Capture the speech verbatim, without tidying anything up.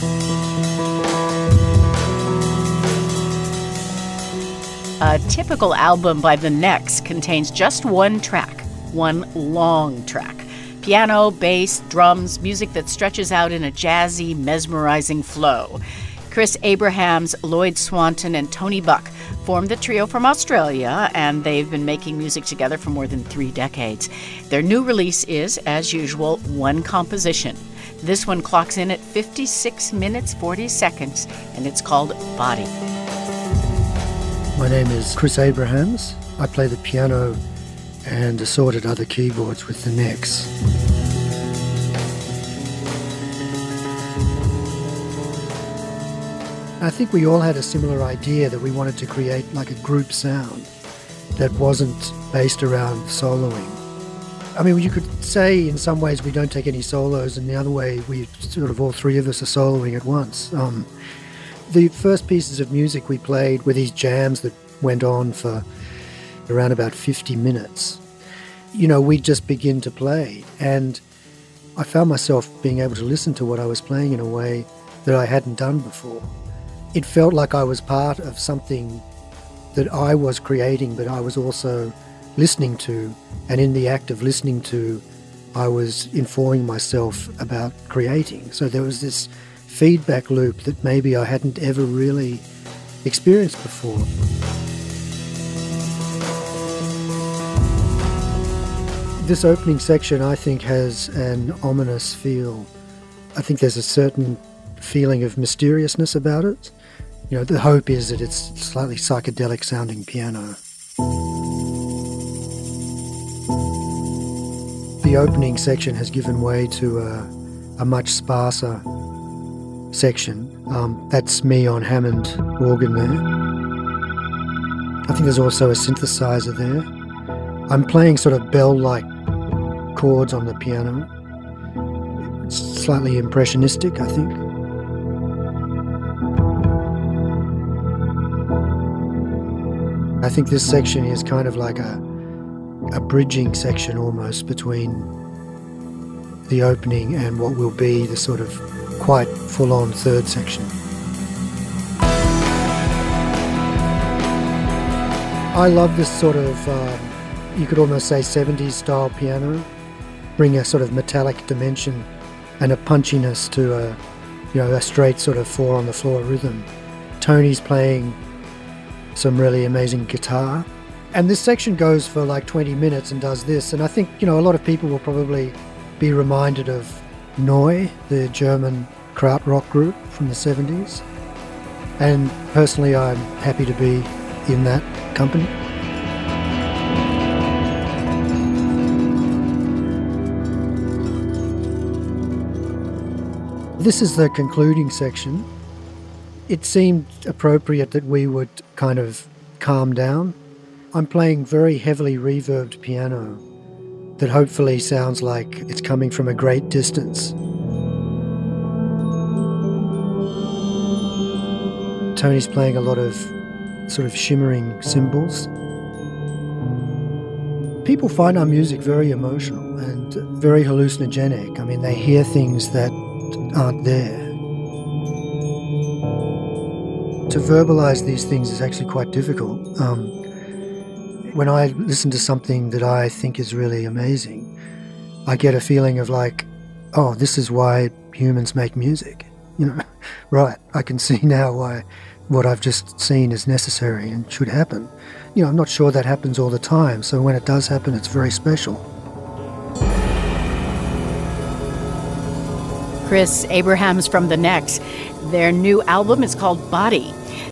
A typical album by The Necks contains just one track, one long track. Piano, bass, drums, music that stretches out in a jazzy, mesmerizing flow. Chris Abrahams, Lloyd Swanton, and Tony Buck formed the trio from Australia, and they've been making music together for more than three decades. Their new release is, as usual, one composition. This one clocks in at fifty-six minutes, forty seconds, and it's called Body. My name is Chris Abrahams. I play the piano and assorted other keyboards with the Necks. I think we all had a similar idea that we wanted to create like a group sound that wasn't based around soloing. I mean, you could say in some ways we don't take any solos, and the other way we sort of all three of us are soloing at once. Um, The first pieces of music we played were these jams that went on for around about fifty minutes. You know, we'd just begin to play, and I found myself being able to listen to what I was playing in a way that I hadn't done before. It felt like I was part of something that I was creating, but I was also listening to, and in the act of listening to, I was informing myself about creating. So there was this feedback loop that maybe I hadn't ever really experienced before. This opening section, I think, has an ominous feel. I think there's a certain feeling of mysteriousness about it. You know, the hope is that it's slightly psychedelic sounding piano. The opening section has given way to a, a much sparser section. Um, that's me on Hammond organ there. I think there's also a synthesizer there. I'm playing sort of bell-like chords on the piano. It's slightly impressionistic, I think. I think this section is kind of like a, a bridging section almost between the opening and what will be the sort of quite full-on third section. I love this sort of, um, you could almost say seventies style piano, bring a sort of metallic dimension and a punchiness to a, you know, a straight sort of four on the floor rhythm. Tony's playing some really amazing guitar. And this section goes for like twenty minutes and does this. And I think, you know, a lot of people will probably be reminded of Neu, the German krautrock group from the seventies. And personally, I'm happy to be in that company. This is the concluding section. It seemed appropriate that we would kind of calm down. I'm playing very heavily reverbed piano that hopefully sounds like it's coming from a great distance. Tony's playing a lot of sort of shimmering cymbals. People find our music very emotional and very hallucinogenic. I mean, they hear things that aren't there. To verbalize these things is actually quite difficult. Um, when I listen to something that I think is really amazing, I get a feeling of like, oh, this is why humans make music. You know, right, I can see now why what I've just seen is necessary and should happen. You know, I'm not sure that happens all the time, so when it does happen, it's very special. Chris Abrahams from The Necks. Their new album is called Body.